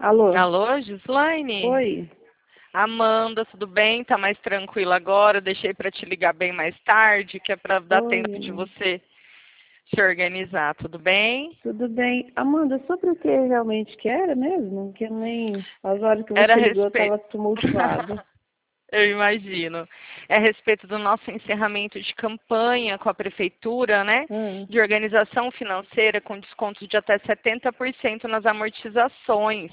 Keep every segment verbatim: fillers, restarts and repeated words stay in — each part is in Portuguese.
Alô? Alô, Gislaine? Oi? Amanda, tudo bem? Tá mais tranquila agora? Deixei para te ligar bem mais tarde, que é para dar Oi, tempo de Amanda. você se organizar, tudo bem? Tudo bem? Amanda, sobre o que realmente que era mesmo? Que nem as horas que Era a você ligou eu respeito. estava tumultuada. Eu imagino. É a respeito do nosso encerramento de campanha com a prefeitura, né? Ah, De organização financeira com descontos de até setenta por cento nas amortizações.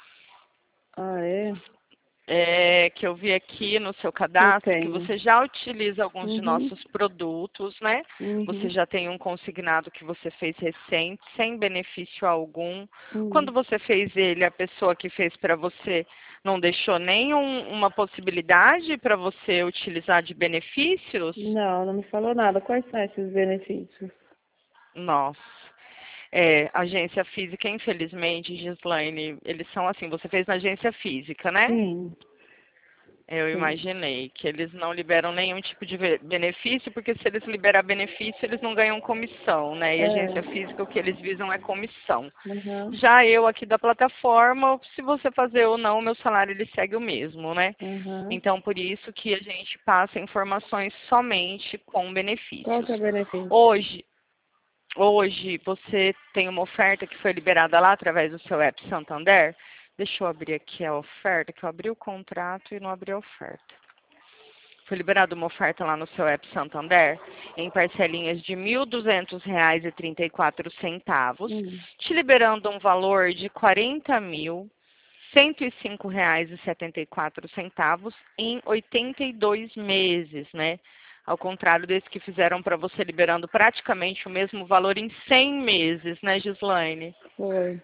ah, é? É, que eu vi aqui no seu Que eu cadastro que tenho. você já utiliza alguns de Uhum, nossos produtos, né? Você uhum, já tem um consignado que você fez recente, sem benefício algum. uhum. Quando você fez ele, a pessoa que fez para você não deixou nenhuma possibilidade para você utilizar de benefícios? Não, não me falou nada. Quais são esses benefícios? Nossa. É, agência física, infelizmente, Gislaine, eles são assim, você fez na agência física, né? Sim, Eu sim. imaginei que eles não liberam nenhum tipo de ve- benefício, porque se eles liberar benefício, eles não ganham comissão, né? E agência É, física, o que eles visam é comissão. aham, Já eu aqui da plataforma, se você fazer ou não, meu salário ele segue o mesmo, né? aham. Então, por isso que a gente passa informações somente com Qual que é o benefícios. benefício? Hoje, hoje você tem uma oferta que foi liberada lá através do seu app Santander. Deixa eu abrir aqui a oferta, que eu abri o contrato e não abri a oferta. Foi liberada uma oferta lá no seu app Santander em parcelinhas de mil duzentos reais e trinta e quatro centavos, Hum, te liberando um valor de quarenta mil cento e cinco reais e setenta e quatro centavos em oitenta e dois meses, né? Ao contrário desse que fizeram para você liberando praticamente o mesmo valor em cem meses, né, Gislaine? foi.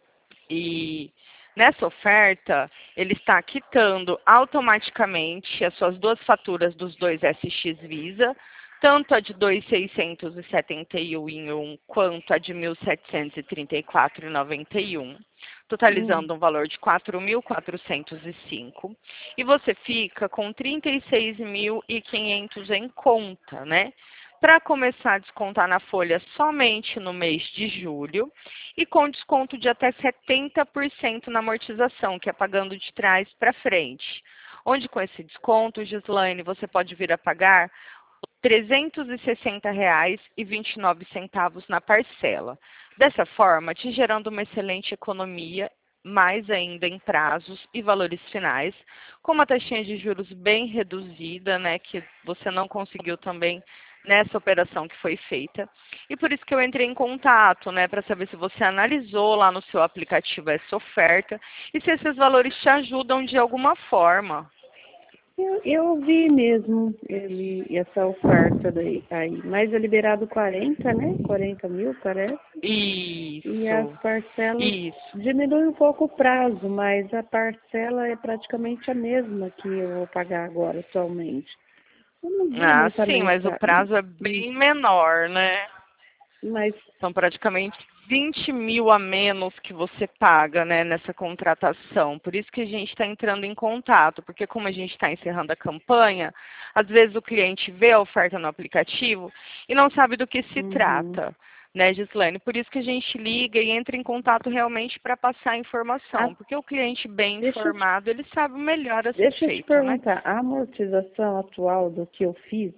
E nessa oferta, ele está quitando automaticamente as suas duas faturas dos dois S X Visa, tanto a de dois mil seiscentos e setenta e um em um quanto a de mil setecentos e trinta e quatro e noventa e um, Hum, totalizando um valor de quatro mil quatrocentos e cinco. E você fica com trinta e seis mil e quinhentos em conta, né? Para começar a descontar na folha somente no mês de julho e com desconto de até setenta por cento na amortização, que é pagando de trás para frente. Onde com esse desconto, Gislaine, você pode vir a pagar trezentos e sessenta reais e vinte e nove centavos na parcela. Dessa forma, te gerando uma excelente economia, mais ainda em prazos e valores finais, com uma taxinha de juros bem reduzida, né, que você não conseguiu também nessa operação que foi feita. E por isso que eu entrei em contato, né, para saber se você analisou lá no seu aplicativo essa oferta e se esses valores te ajudam de alguma forma. Eu, eu vi mesmo ele, essa oferta daí, aí, mas é liberado quarenta, né? Quarenta mil, parece. E as Isso, parcelas isso. diminui um pouco o prazo, mas a parcela é praticamente a mesma que eu vou pagar agora atualmente. Eu não vi Ah, muita sim, mas o mensagem, prazo é bem menor, né? mas São praticamente vinte mil a menos que você paga, né, nessa contratação. Por isso que a gente está entrando em contato, porque como a gente está encerrando a campanha, às vezes o cliente vê a oferta no aplicativo e não sabe do que se uhum. trata, né, Gislaine? Por isso que a gente liga e entra em contato realmente para passar a Ah, informação, porque o cliente bem deixa eu te, informado, ele sabe melhor a ser deixa eu te feito, né? perguntar, a amortização atual do que eu fiz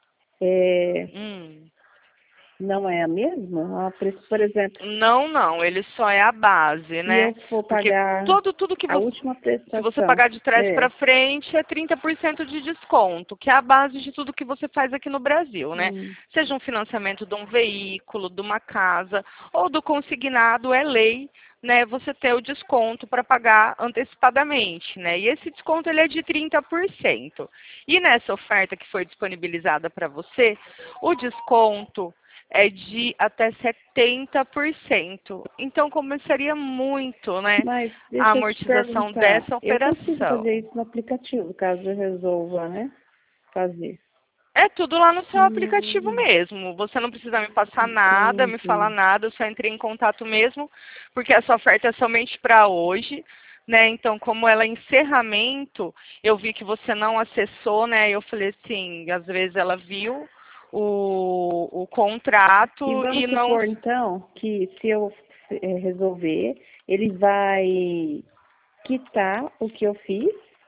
é, Hum. não é a mesma? A pre- Por exemplo, Não, não, ele só é a base, se eu né? for Porque pagar todo tudo que a você última se você prestação, pagar de trás é, para frente é trinta por cento de desconto, que é a base de tudo que você faz aqui no Brasil, né? hum, Seja um financiamento de um veículo, de uma casa ou do consignado, é lei, né? Você ter o desconto para pagar antecipadamente, né? E esse desconto ele é de trinta por cento. E nessa oferta que foi disponibilizada para você, o desconto é de até setenta por cento. Então começaria muito, né, mas a deixa eu te amortização perguntar, dessa eu consigo fazer operação. isso no aplicativo, caso eu resolva, né, fazer. É tudo lá no seu aplicativo Hum, mesmo. Você não precisa me passar nada, me falar entendi. nada, eu só entrei em contato mesmo, porque essa oferta é somente para hoje, né? Então, como ela é encerramento, eu vi que você não acessou, né? Eu falei assim, às vezes ela viu o, o E contrato vamos e não. supor, então, que se eu eh, resolver, ele vai. quitar o que eu fiz?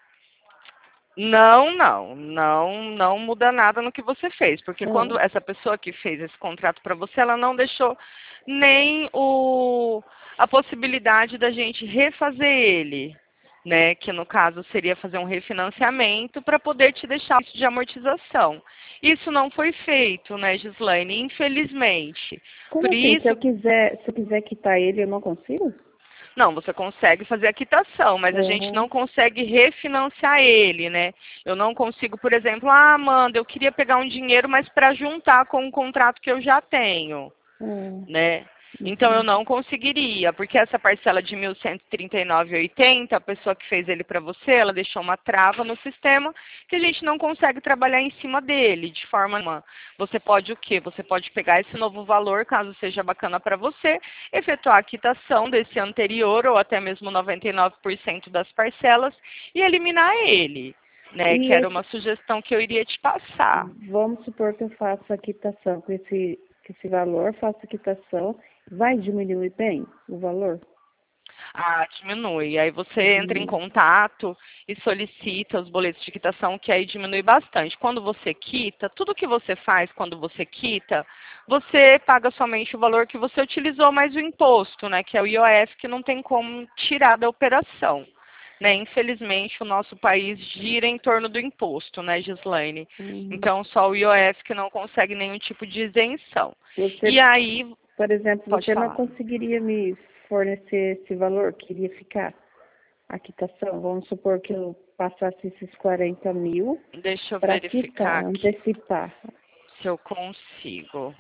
Não, não, não, não muda nada no que você fez, porque Ah. quando essa pessoa que fez esse contrato para você, ela não deixou nem o, a possibilidade da gente refazer ele, né? Que no caso seria fazer um refinanciamento para poder te deixar isso de amortização. Isso não foi feito, né, Gislaine? Infelizmente. Como Por assim? Se eu isso, quiser, se eu quiser quitar ele, eu não consigo? não, você consegue fazer a quitação, mas a gente Uhum. não consegue refinanciar ele, né? Eu não consigo, por exemplo, ah, Amanda, eu queria pegar um dinheiro, mas para juntar com o contrato que eu já tenho, Hum, né? Então eu entendi. não conseguiria, porque essa parcela de mil cento e trinta e nove e oitenta, a pessoa que fez ele para você, ela deixou uma trava no sistema que a gente não consegue trabalhar em cima dele, de forma nenhuma. Você pode o quê? Você pode pegar esse novo valor, caso seja bacana para você, efetuar a quitação desse anterior ou até mesmo noventa e nove por cento das parcelas e eliminar ele, né? E Que era esse, uma sugestão que eu iria te passar. vamos supor que eu faço a quitação com esse, com esse valor, faço a quitação, vai diminuir bem o valor? Ah, diminui. Aí você entra em Diminui. contato e solicita os boletos de quitação, que aí diminui bastante. Quando você quita, tudo que você faz quando você quita, você paga somente o valor que você utilizou mais o imposto, né? Que é o I O F, que não tem como tirar da operação. Né? Infelizmente, o nosso país gira em torno do imposto, né, Gislaine? Uhum. Então, só o I O F que não consegue nenhum tipo de isenção. E Você, aí, por exemplo, pode você não falar. conseguiria me fornecer esse valor que iria ficar a quitação? Vamos supor que eu passasse esses quarenta mil Deixa eu para verificar quitar, aqui antecipar. se eu consigo.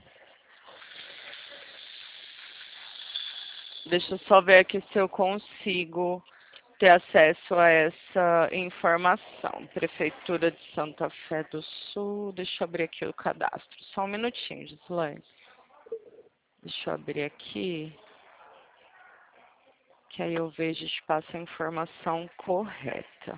Deixa eu só ver aqui se eu consigo ter acesso a essa informação. Prefeitura de Santa Fé do Sul. Deixa eu abrir aqui o cadastro. Só um minutinho, Gislaine. Deixa eu abrir aqui. Que aí eu vejo e te passo a informação correta.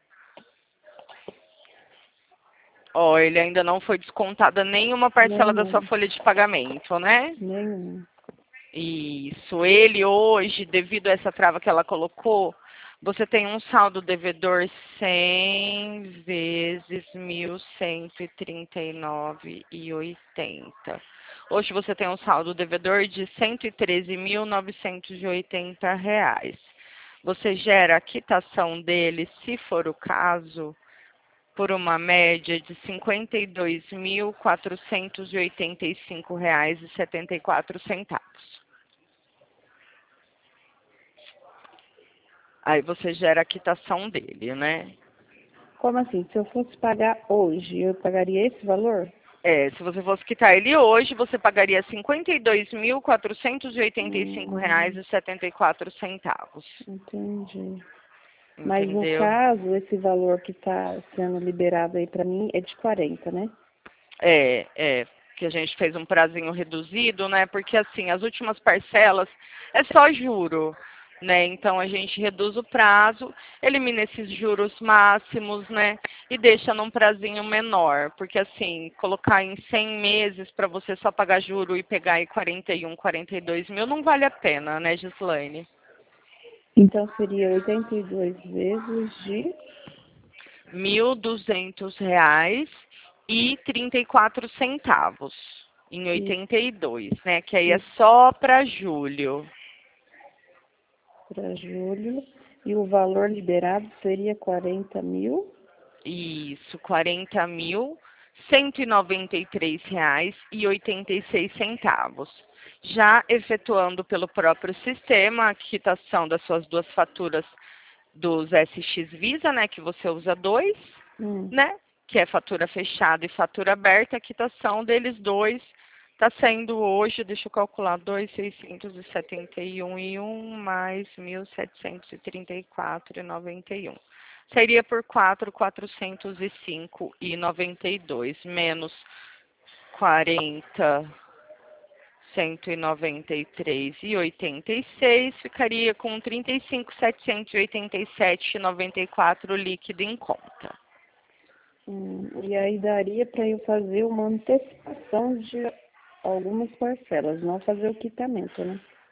Ó, ele ainda não foi descontada nenhuma parcela da sua Nenhum, folha de pagamento, né? nenhum. Isso. Ele hoje, devido a essa trava que ela colocou, você tem um saldo devedor cem vezes mil cento e trinta e nove e oitenta. Hoje você tem um saldo devedor de cento e treze mil novecentos e oitenta reais. Você gera a quitação dele, se for o caso, por uma média de cinquenta e dois mil quatrocentos e oitenta e cinco reais e setenta e quatro centavos. Aí você gera a quitação dele, né? Como assim? Se eu fosse pagar hoje, eu pagaria esse valor? É, se você fosse quitar ele hoje, você pagaria cinquenta e dois mil quatrocentos e oitenta e cinco reais Hum, e setenta e quatro centavos. entendi. Mas no Entendeu? caso, esse valor que está sendo liberado aí para mim é de quarenta, né? É, é, que a gente fez um prazinho reduzido, né? Porque assim, as últimas parcelas é só juro, né? Então a gente reduz o prazo, elimina esses juros máximos, né? E deixa num prazinho menor, porque assim, colocar em cem meses para você só pagar juro e pegar aí quarenta e um, quarenta e dois mil não vale a pena, né, Gislaine? Então seria oitenta e dois vezes de... Mil duzentos reais e trinta e quatro centavos em E, oitenta e dois, né? Que aí é e só para julho. para julho. E o valor liberado seria quarenta mil. Isso, quarenta mil cento e noventa e três reais e oitenta e seis centavos. Já efetuando pelo próprio sistema a quitação das suas duas faturas dos S X Visa, né? Que você usa dois, Hum, né? Que é fatura fechada e fatura aberta, a quitação deles dois está sendo hoje, deixa eu calcular, dois mil seiscentos e setenta e um e um mais mil setecentos e trinta e quatro e noventa e um. Seria por quatro mil quatrocentos e cinco e noventa e dois menos quarenta, cento e noventa e três e oitenta e seis, ficaria com trinta e cinco mil setecentos e oitenta e sete e noventa e quatro líquido em conta. hum. E aí daria para eu fazer uma antecipação de algumas parcelas, não fazer o quitamento, né?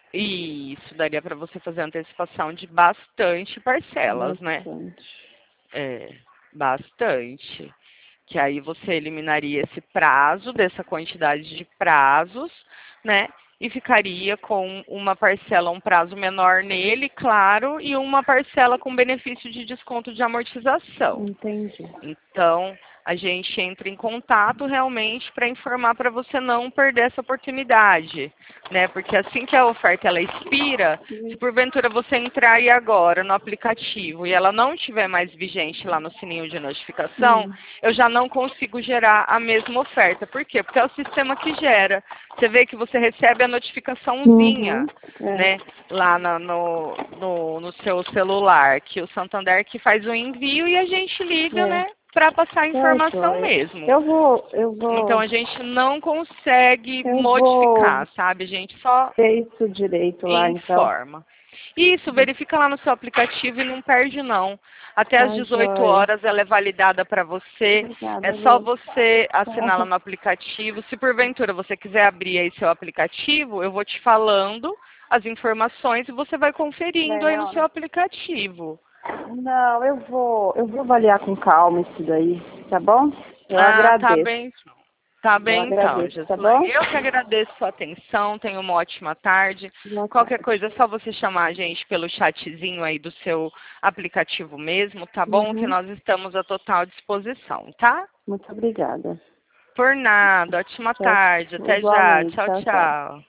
Isso, daria para você fazer antecipação de bastante parcelas, né? Bastante. É, bastante. Que aí você eliminaria esse prazo, dessa quantidade de prazos, né? E ficaria com uma parcela, um prazo menor nele, claro, e uma parcela com benefício de desconto de amortização. Entendi. Então, a gente entra em contato realmente para informar para você não perder essa oportunidade, né? Porque assim que a oferta ela expira, se porventura você entrar aí agora no aplicativo e ela não estiver mais vigente lá no sininho de notificação, Hum. eu já não consigo gerar a mesma oferta. Por quê? Porque é o sistema que gera. Você vê que você recebe a notificaçãozinha, Uhum. É. né? Lá na- no, no, no seu celular, que o Santander que faz o envio e a gente liga, É. né? Para passar a Tá, informação joia. mesmo. Eu vou, eu Então vou, a gente não consegue eu modificar, vou sabe? A gente só ver isso direito lá, então. informa. Isso, verifica lá no seu aplicativo e não perde não. Até às Tá, dezoito joia. horas ela é validada para você. É Obrigada, só viu? você assinar lá no aplicativo. Se porventura você quiser abrir aí seu aplicativo, eu vou te falando as informações e você vai conferindo aí no seu Leona. aplicativo. Não, eu vou, eu vou avaliar com calma isso daí, tá bom? Eu Ah, tá agradeço. bem. Tá Eu bem então, agradeço, tá Jesslaine. bom? Eu que agradeço sua atenção, tenha uma ótima tarde. Boa Qualquer tarde. coisa é só você chamar a gente pelo chatzinho aí do seu aplicativo mesmo, tá bom? Que Uhum. nós estamos à total disposição, tá? Muito obrigada. Por nada, ótima Tchau. tarde, até já. Igualmente. Tchau, Tchau, tchau. tchau.